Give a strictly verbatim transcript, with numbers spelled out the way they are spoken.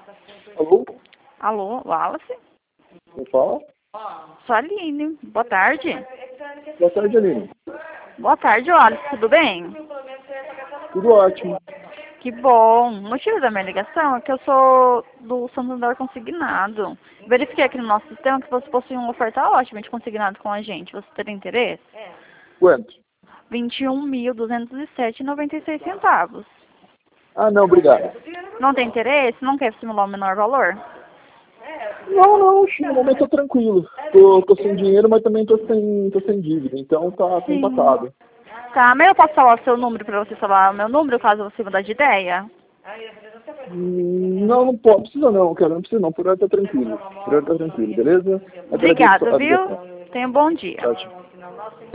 Alô? Alô, Wallace? Quem fala? Sou a Aline. Boa tarde. Boa tarde, Aline. Boa tarde, Wallace. Tudo bem? Tudo ótimo. Que bom. O motivo da minha ligação é que eu sou do Santander Consignado. Verifiquei aqui no nosso sistema que você possui uma oferta ótima de consignado com a gente. Você teria interesse? Quanto? vinte e um mil duzentos e sete reais e noventa e seis centavos. Ah, não, obrigado. Não tem interesse? Não quer simular o menor valor? Não, não, no momento tô tranquilo. Tô, tô sem dinheiro, mas também tô sem, tô sem dívida, então tá, tá Sim. empatado. Tá, mas eu posso falar o seu número para você falar o meu número, caso você mudar de ideia? Hum, Não, não pode, precisa não, cara, não precisa não, por hora tá tranquilo. Por hora tá tranquilo, beleza? Agradeço Obrigada, a viu? ligação. Tenha um bom dia. Tchau, tchau.